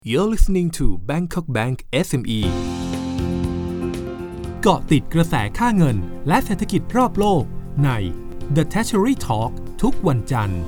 You're listening to Bangkok Bank SME เกาะติดกระแสค่าเงินและเศรษฐกิจรอบโลกใน The Treasury Talk ทุกวันจันทร์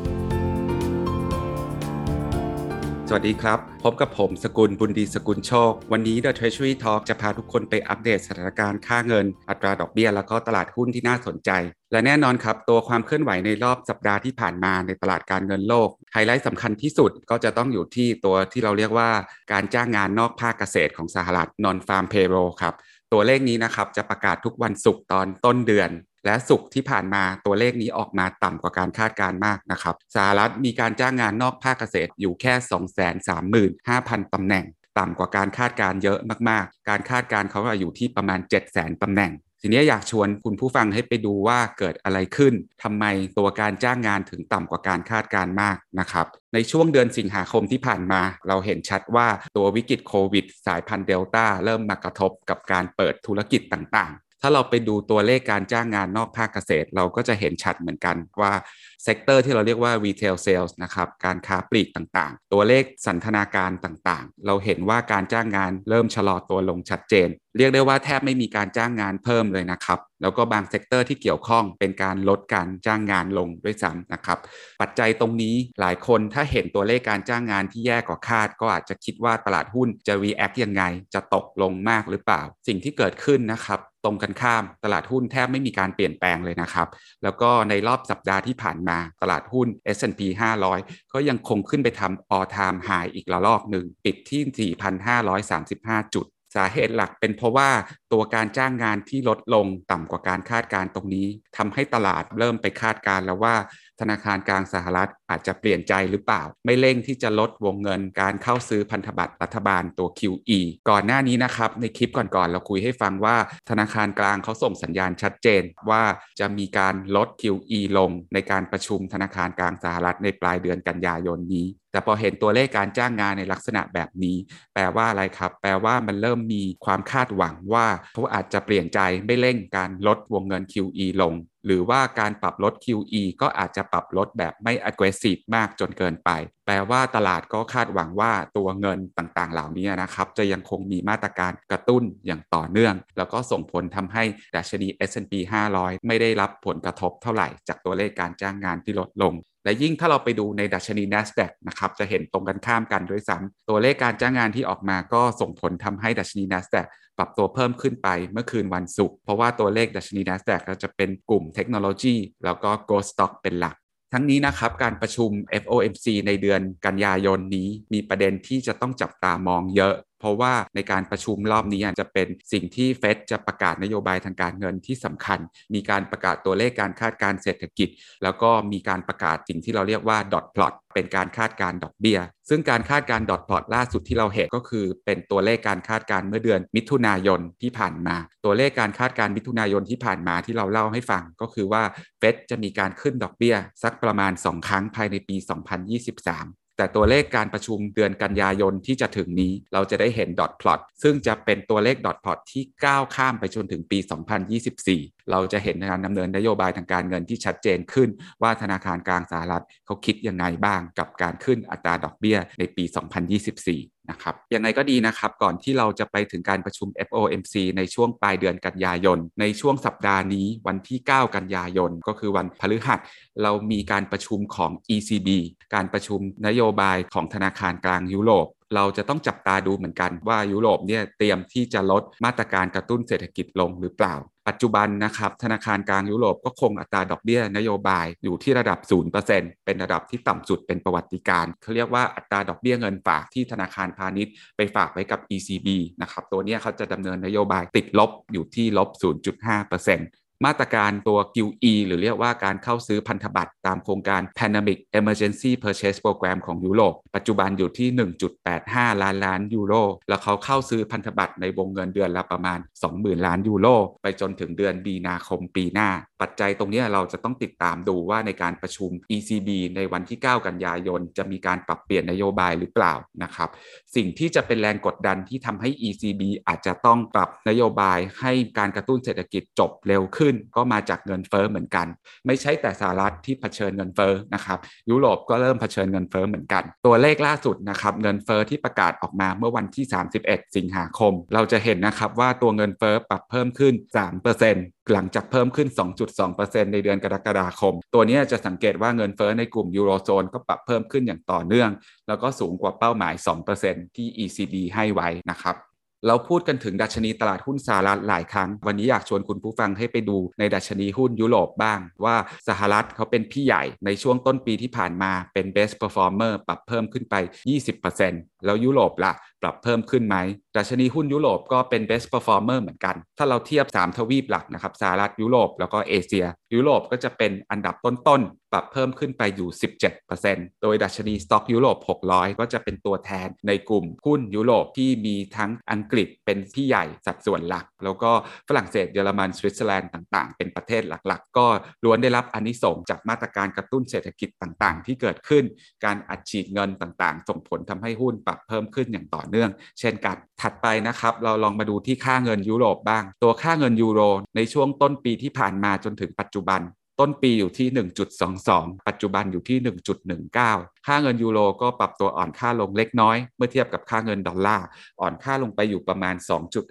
สวัสดีครับพบกับผมสกุลบุญดีสกุลโชควันนี้ The Treasury Talk จะพาทุกคนไปอัปเดตสถานการณ์ค่าเงินอัตราดอกเบี้ยแล้วก็ตลาดหุ้นที่น่าสนใจและแน่นอนครับตัวความเคลื่อนไหวในรอบสัปดาห์ที่ผ่านมาในตลาดการเงินโลกไฮไลท์สำคัญที่สุดก็จะต้องอยู่ที่ตัวที่เราเรียกว่าการจ้างงานนอกภาคเกษตรของสหรัฐ Non-Farm Payroll ครับตัวเลขนี้นะครับจะประกาศทุกวันศุกร์ตอนต้นเดือนและศุกร์ที่ผ่านมาตัวเลขนี้ออกมาต่ำกว่าการคาดการณ์มากนะครับสหรัฐมีการจ้างงานนอกภาคเกษตรอยู่แค่ 235,000 ตำแหน่งต่ำกว่าการคาดการณ์เยอะมากๆการคาดการณ์เขาอยู่ที่ประมาณ 700,000 ตำแหน่งทีนี้อยากชวนคุณผู้ฟังให้ไปดูว่าเกิดอะไรขึ้นทำไมตัวการจ้างงานถึงต่ำกว่าการคาดการณ์มากนะครับในช่วงเดือนสิงหาคมที่ผ่านมาเราเห็นชัดว่าตัววิกฤตโควิดสายพันธุ์เดลต้าเริ่มมากระทบกับการเปิดธุรกิจต่างๆถ้าเราไปดูตัวเลขการจ้างงานนอกภาคเกษตรเราก็จะเห็นชัดเหมือนกันว่าเซกเตอร์ที่เราเรียกว่า retail sales นะครับการค้าปลีกต่างๆตัวเลขสันทนาการต่างๆเราเห็นว่าการจ้างงานเริ่มชะลอตัวลงชัดเจนเรียกได้ว่าแทบไม่มีการจ้างงานเพิ่มเลยนะครับแล้วก็บางเซกเตอร์ที่เกี่ยวข้องเป็นการลดการจ้างงานลงด้วยซ้ำนะครับปัจจัยตรงนี้หลายคนถ้าเห็นตัวเลขการจ้างงานที่แย่กว่าคาดก็อาจจะคิดว่าตลาดหุ้นจะ react ยังไงจะตกลงมากหรือเปล่าสิ่งที่เกิดขึ้นนะครับตรงกันข้ามตลาดหุ้นแทบไม่มีการเปลี่ยนแปลงเลยนะครับแล้วก็ในรอบสัปดาห์ที่ผ่านมาตลาดหุ้น S&P 500ก็ยังคงขึ้นไปทำ all time high อีกระลอกหนึ่งปิดที่ 4,535 จุดสาเหตุหลักเป็นเพราะว่าตัวการจ้างงานที่ลดลงต่ำกว่าการคาดการณ์ตรงนี้ทำให้ตลาดเริ่มไปคาดการณ์แล้วว่าธนาคารกลางสหรัฐอาจจะเปลี่ยนใจหรือเปล่าไม่เร่งที่จะลดวงเงินการเข้าซื้อพันธบัตรรัฐบาลตัว QE ก่อนหน้านี้นะครับในคลิปก่อนๆเราคุยให้ฟังว่าธนาคารกลางเขาส่งสัญญาณชัดเจนว่าจะมีการลด QE ลงในการประชุมธนาคารกลางสหรัฐในปลายเดือนกันยายนนี้แต่พอเห็นตัวเลขการจ้างงานในลักษณะแบบนี้แปลว่าอะไรครับแปลว่ามันเริ่มมีความคาดหวังว่าเขาอาจจะเปลี่ยนใจไม่เร่งการลดวงเงิน QE ลงหรือว่าการปรับลด QE ก็อาจจะปรับลดแบบไม่ aggressive มากจนเกินไปแปลว่าตลาดก็คาดหวังว่าตัวเงินต่างๆเหล่านี้นะครับจะยังคงมีมาตรการกระตุ้นอย่างต่อเนื่องแล้วก็ส่งผลทำให้ดัชนี S&P 500ไม่ได้รับผลกระทบเท่าไหร่จากตัวเลขการจ้างงานที่ลดลงและยิ่งถ้าเราไปดูในดัชนี NASDAQ นะครับจะเห็นตรงกันข้ามกันด้วยซ้ำตัวเลขการจ้างงานที่ออกมาก็ส่งผลทำให้ดัชนี NASDAQ ปรับตัวเพิ่มขึ้นไปเมื่อคืนวันศุกร์เพราะว่าตัวเลขดัชนี NASDAQ จะเป็นกลุ่มเทคโนโลยีแล้วก็ growth stock เป็นหลักทั้งนี้นะครับการประชุม FOMC ในเดือนกันยายนนี้มีประเด็นที่จะต้องจับตามองเยอะเพราะว่าในการประชุมรอบนี้จะเป็นสิ่งที่เฟดจะประกาศนโยบายทางการเงินที่สำคัญมีการประกาศตัวเลขการคาดการณ์เศรษฐกิจแล้วก็มีการประกาศสิ่งที่เราเรียกว่า dot plot เป็นการคาดการณ์ดอกเบี้ยซึ่งการคาดการณ์ dot plot ล่าสุดที่เราเห็นก็คือเป็นตัวเลขการคาดการณ์เมื่อเดือนมิถุนายนที่ผ่านมาตัวเลขการคาดการณ์มิถุนายนที่ผ่านมาที่เราเล่าให้ฟังก็คือว่าเฟดจะมีการขึ้นดอกเบี้ยสักประมาณ2ครั้งภายในปี 2023แต่ตัวเลขการประชุมเดือนกันยายนที่จะถึงนี้เราจะได้เห็น dot plot ซึ่งจะเป็นตัวเลข dot plot ที่ก้าวข้ามไปจนถึงปี 2024เราจะเห็นการดำเนินนโยบายทางการเงินที่ชัดเจนขึ้นว่าธนาคารกลางสหรัฐเขาคิดยังไงบ้างกับการขึ้นอัตราดอกเบี้ยในปี 2024นะครับยังไงก็ดีนะครับก่อนที่เราจะไปถึงการประชุม FOMC ในช่วงปลายเดือนกันยายนในช่วงสัปดาห์นี้วันที่9กันยายนก็คือวันพฤหัสเรามีการประชุมของ ECB การประชุมนโยบายของธนาคารกลางยุโรปเราจะต้องจับตาดูเหมือนกันว่ายุโรปเนี่ยเตรียมที่จะลดมาตรการกระตุ้นเศรษฐกิจลงหรือเปล่าปัจจุบันนะครับธนาคารกลางยุโรปก็คงอัตราดอกเบี้ยนโยบายอยู่ที่ระดับ 0% เป็นระดับที่ต่ำสุดเป็นประวัติการณ์เขาเรียกว่าอัตราดอกเบี้ยเงินฝากที่ธนาคารพาณิชย์ไปฝากไว้กับ ECB นะครับตัวนี้เขาจะดำเนินนโยบายติดลบอยู่ที่ลบ 0.5%มาตรการตัว QE หรือเรียกว่าการเข้าซื้อพันธบัตรตามโครงการ Pandemic Emergency Purchase Program ของยุโรปปัจจุบันอยู่ที่ 1.85 ล้านยูโรแล้วเขาเข้าซื้อพันธบัตรในวงเงินเดือนละประมาณ 20,000 ล้านยูโรไปจนถึงเดือนมีนาคมปีหน้าปัจจัยตรงนี้เราจะต้องติดตามดูว่าในการประชุม ECB ในวันที่ 9 กันยายนจะมีการปรับเปลี่ยนนโยบายหรือเปล่านะครับสิ่งที่จะเป็นแรงกดดันที่ทำให้ ECB อาจจะต้องปรับนโยบายให้การกระตุ้นเศรษฐกิจจบเร็วขึ้นขึ้นก็มาจากเงินเฟ้อเหมือนกันไม่ใช่แต่สหรัฐที่เผชิญเงินเฟ้อนะครับยุโรปก็เริ่มเผชิญเงินเฟ้อเหมือนกันตัวเลขล่าสุดนะครับเงินเฟ้อที่ประกาศออกมาเมื่อวันที่31สิงหาคมเราจะเห็นนะครับว่าตัวเงินเฟ้อปรับเพิ่มขึ้น 3%หลังจากเพิ่มขึ้น 2.2% ในเดือนกรกฎาคมตัวนี้จะสังเกตว่าเงินเฟ้อในกลุ่มยูโรโซนก็ปรับเพิ่มขึ้นอย่างต่อเนื่องแล้วก็สูงกว่าเป้าหมาย 2% ที่ ECB ให้ไว้นะครับเราพูดกันถึงดัชนีตลาดหุ้นสหรัฐหลายครั้งวันนี้อยากชวนคุณผู้ฟังให้ไปดูในดัชนีหุ้นยุโรปบ้างว่าสหรัฐเขาเป็นพี่ใหญ่ในช่วงต้นปีที่ผ่านมาเป็น best performer ปรับเพิ่มขึ้นไป 20% แล้วยุโรปล่ะปรับเพิ่มขึ้นไหมดัชนีหุ้นยุโรปก็เป็น best performer เหมือนกันถ้าเราเทียบ3ทวีปหลักนะครับสหรัฐยุโรปแล้วก็เอเชียยุโรปก็จะเป็นอันดับต้นๆปรับเพิ่มขึ้นไปอยู่ 17% โดยดัชนีสต็อกยุโรป600ก็จะเป็นตัวแทนในกลุ่มหุ้นยุโรปที่มีทั้งอังกฤษเป็นที่ใหญ่สัดส่วนหลักแล้วก็ฝรั่งเศสเยอรมันสวิตเซอร์แลนด์ต่างๆเป็นประเทศหลักๆก็ล้วนได้รับอานิสงส์จากมาตรการกระตุ้นเศรษฐกิจต่างๆที่เกิดขึ้นการอัดฉีดเงินต่างๆส่งผลทำให้หุ้นปรับเพิ่มขึ้นอย่างต่อเนื่องเช่นกันถัดไปนะครับเราลองมาดูที่ค่าเงินยุโรปบ้างตัวค่าเงินยูโรในช่วงต้นปีที่ผ่านมาจนถึงปัจจุบันต้นปีอยู่ที่ 1.22 ปัจจุบันอยู่ที่ 1.19 ค่าเงินยูโรก็ปรับตัวอ่อนค่าลงเล็กน้อยเมื่อเทียบกับค่าเงินดอลลาร์อ่อนค่าลงไปอยู่ประมาณ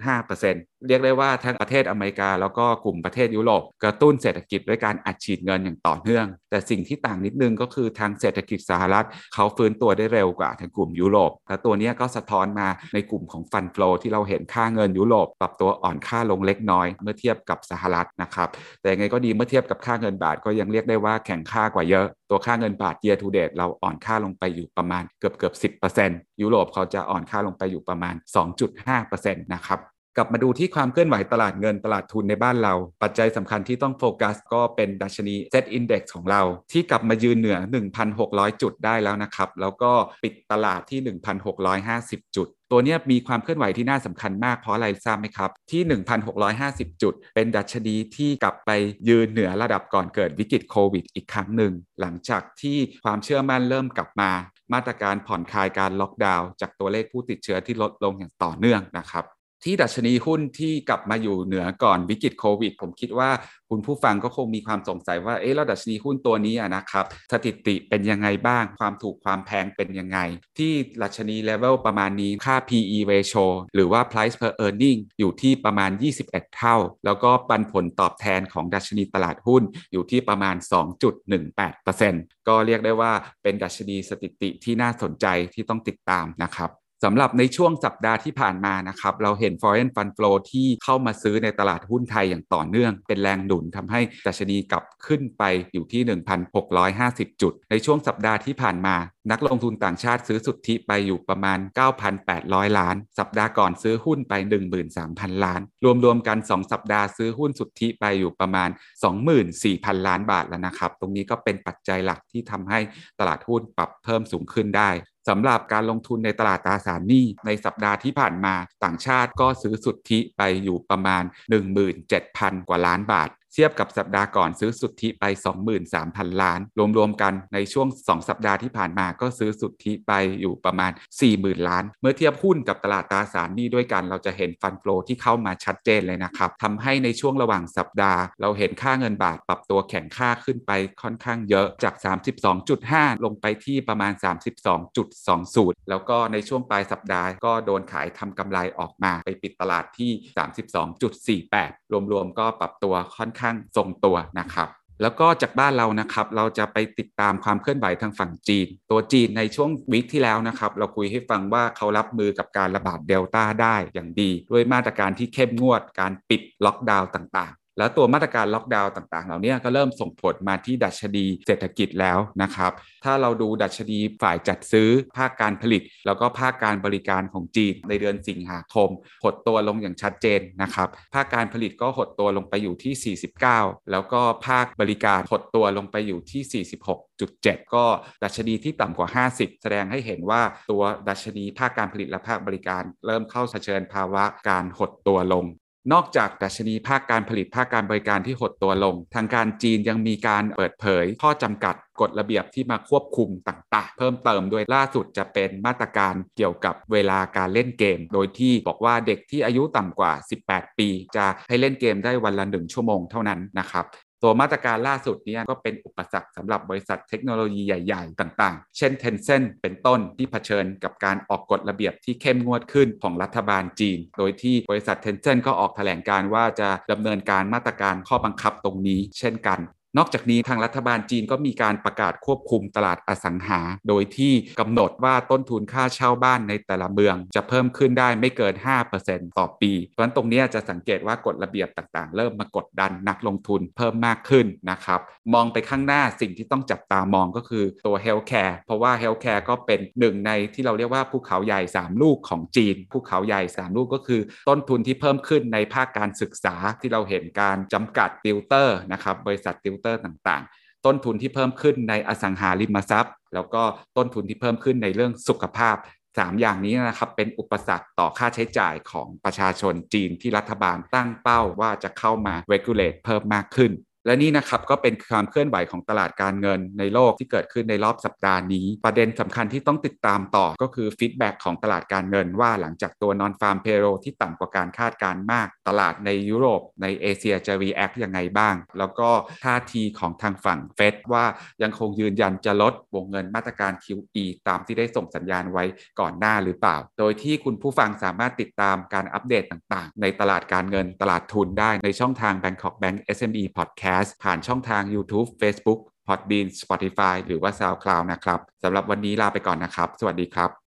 2.5% เรียกได้ว่าทั้งประเทศอเมริกาแล้วก็กลุ่มประเทศยุโรปกระตุ้นเศรษฐกิจด้วยการอัดฉีดเงินอย่างต่อเนื่องแต่สิ่งที่ต่างนิดนึงก็คือทางเศรษฐกิจสหรัฐเขาฟื้นตัวได้เร็วกว่าทางกลุ่มยุโรปและตัวนี้ก็สะท้อนมาในกลุ่มของฟันโฟลที่เราเห็นค่าเงินยุโรปปรับตัวอ่อนค่าลงเล็กน้อยเมื่อเทียบกับสหรัฐนะครับแต่ยังไงก็ดีเมื่อเทียบกับค่าเงินบาทก็ยังเรียกได้ว่าแข็งค่ากว่าเยอะตัวค่าเงินบาท year to date เราอ่อนค่าลงไปอยู่ประมาณเกือบ 10% ยุโรปเขาจะอ่อนค่าลงไปอยู่ประมาณ 2.5% นะครับกลับมาดูที่ความเคลื่อนไหวตลาดเงินตลาดทุนในบ้านเราปัจจัยสำคัญที่ต้องโฟกัสก็เป็นดัชนี Z Index ของเราที่กลับมายืนเหนือ 1,600 จุดได้แล้วนะครับแล้วก็ปิดตลาดที่ 1,650 จุดตัวนี้มีความเคลื่อนไหวที่น่าสำคัญมากเพราะอะไรทราบไหมครับที่ 1,650 จุดเป็นดัชนีที่กลับไปยืนเหนือระดับก่อนเกิดวิกฤตโควิดอีกครั้งหนึ่งหลังจากที่ความเชื่อมั่นเริ่มกลับมามาตรการผ่อนคลายการล็อกดาวน์จากตัวเลขผู้ติดเชื้อที่ลดลงอย่างต่อเนื่องนะครับที่ดัชนีหุ้นที่กลับมาอยู่เหนือก่อนวิกฤตโควิดผมคิดว่าคุณผู้ฟังก็คงมีความสงสัยว่าแล้วดัชนีหุ้นตัวนี้นะครับสถิติเป็นยังไงบ้างความถูกความแพงเป็นยังไงที่ดัชนีเลเวลประมาณนี้ค่า PE ratio หรือว่า price per earning อยู่ที่ประมาณ21เท่าแล้วก็ปันผลตอบแทนของดัชนีตลาดหุ้นอยู่ที่ประมาณ 2.18% ก็เรียกได้ว่าเป็นดัชนีสถิติที่น่าสนใจที่ต้องติดตามนะครับสำหรับในช่วงสัปดาห์ที่ผ่านมานะครับเราเห็น Foreign Fund Flow ที่เข้ามาซื้อในตลาดหุ้นไทยอย่างต่อเนื่องเป็นแรงหนุนทำให้ดัชนีกลับขึ้นไปอยู่ที่ 1,650 จุดในช่วงสัปดาห์ที่ผ่านมานักลงทุนต่างชาติซื้อสุทธิไปอยู่ประมาณ 9,800 ล้านสัปดาห์ก่อนซื้อหุ้นไป 13,000 ล้านรวมๆกัน2สัปดาห์ซื้อหุ้นสุทธิไปอยู่ประมาณ 24,000 ล้านบาทแล้วนะครับตรงนี้ก็เป็นปัจจัยหลักที่ทำให้ตลาดหุ้นปรับเพิ่มสูงขึ้นได้สำหรับการลงทุนในตลาดตราสารหนี้ในสัปดาห์ที่ผ่านมาต่างชาติก็ซื้อสุทธิไปอยู่ประมาณ 17,000 กว่าล้านบาทเทียบกับสัปดาห์ก่อนซื้อสุทธิไป 23,000 ล้านรวมๆกันในช่วง2สัปดาห์ที่ผ่านมาก็ซื้อสุทธิไปอยู่ประมาณ 40,000 ล้านเมื่อเทียบหุ้นกับตลาดตราสารหนี้ด้วยกันเราจะเห็นฟันโฟลที่เข้ามาชัดเจนเลยนะครับทำให้ในช่วงระหว่างสัปดาห์เราเห็นค่าเงินบาทปรับตัวแข็งค่าขึ้นไปค่อนข้างเยอะจาก 32.5 ลงไปที่ประมาณ 32.20 แล้วก็ในช่วงปลายสัปดาห์ก็โดนขายทำกำไรออกมาไปปิดตลาดที่ 32.48 รวมๆก็ปรับตัวค่อนข้างทรงตัวนะครับแล้วก็จากบ้านเรานะครับเราจะไปติดตามความเคลื่อนไหวทางฝั่งจีนตัวจีนในช่วงวีคที่แล้วนะครับเราคุยให้ฟังว่าเขารับมือกับการระบาดเดลต้าได้อย่างดีด้วยมาตรการที่เข้มงวดการปิดล็อกดาวน์ต่างๆแล้วตัวมาตรการล็อกดาวน์ต่างๆเหล่านี้ก็เริ่มส่งผลมาที่ดัชนีเศรษฐกิจแล้วนะครับถ้าเราดูดัชนีฝ่ายจัดซื้อภาคการผลิตแล้วก็ภาคการบริการของจีนในเดือนสิงหาคมหดตัวลงอย่างชัดเจนนะครับภาคการผลิตก็หดตัวลงไปอยู่ที่49แล้วก็ภาคบริการหดตัวลงไปอยู่ที่46.7ก็ดัชนีที่ต่ำกว่า50แสดงให้เห็นว่าตัวดัชนีภาคการผลิตและภาคบริการเริ่มเข้าเผชิญภาวะการหดตัวลงนอกจากดัชนีภาคการผลิตภาคการบริการที่หดตัวลงทางการจีนยังมีการเปิดเผยข้อจำกัดกฎระเบียบที่มาควบคุมต่างๆเพิ่มเติมโดยล่าสุดจะเป็นมาตรการเกี่ยวกับเวลาการเล่นเกมโดยที่บอกว่าเด็กที่อายุต่ำกว่า18ปีจะให้เล่นเกมได้วันละ1ชั่วโมงเท่านั้นนะครับตัวมาตรการล่าสุดนี้ก็เป็นอุปสรรคสำหรับบริษัทเทคโนโลยีใหญ่ๆต่างๆเช่น Tencent เป็นต้นที่เผชิญกับการออกกฎระเบียบที่เข้มงวดขึ้นของรัฐบาลจีนโดยที่บริษัท Tencent ก็ออกแถลงการว่าจะดำเนินการมาตรการข้อบังคับตรงนี้เช่นกันนอกจากนี้ทางรัฐบาลจีนก็มีการประกาศควบคุมตลาดอสังหาโดยที่กำหนดว่าต้นทุนค่าเช่าบ้านในแต่ละเมืองจะเพิ่มขึ้นได้ไม่เกิน 5% ต่อปีเพราะฉะนั้นตรงนี้จะสังเกตว่ากฎระเบียบต่างๆเริ่มมากดดันนักลงทุนเพิ่มมากขึ้นนะครับมองไปข้างหน้าสิ่งที่ต้องจับตามองก็คือตัว Healthcare เพราะว่า Healthcare ก็เป็นหนึ่งในที่เราเรียกว่าภูเขาใหญ่3ลูกของจีนภูเขาใหญ่3ลูกก็คือต้นทุนที่เพิ่มขึ้นในภาคการศึกษาที่เราเห็นการจำกัดติวเตอร์นะครับบริษัทติวเตอร์ต่างๆต้นทุนที่เพิ่มขึ้นในอสังหาริมทรัพย์แล้วก็ต้นทุนที่เพิ่มขึ้นในเรื่องสุขภาพ3อย่างนี้นะครับเป็นอุปสรรคต่อค่าใช้จ่ายของประชาชนจีนที่รัฐบาลตั้งเป้าว่าจะเข้ามา regulate เพิ่มมากขึ้นและนี่นะครับก็เป็นความเคลื่อนไหวของตลาดการเงินในโลกที่เกิดขึ้นในรอบสัปดาห์นี้ประเด็นสำคัญที่ต้องติดตามต่อก็คือฟีดแบ็กของตลาดการเงินว่าหลังจากตัว non farm payroll ที่ต่ำกว่าการคาดการณ์มากตลาดในยุโรปในเอเชียจะ react ยังไงบ้างแล้วก็ท่าทีของทางฝั่งเฟดว่ายังคงยืนยันจะลดวงเงินมาตรการ QE ตามที่ได้ส่งสัญญาณไว้ก่อนหน้าหรือเปล่าโดยที่คุณผู้ฟังสามารถติดตามการอัปเดตต่างๆในตลาดการเงินตลาดทุนได้ในช่องทาง Bangkok Bank SME Podcast ผ่านช่องทาง YouTube Facebook Podbean Spotify หรือว่า SoundCloud นะครับสำหรับวันนี้ลาไปก่อนนะครับสวัสดีครับ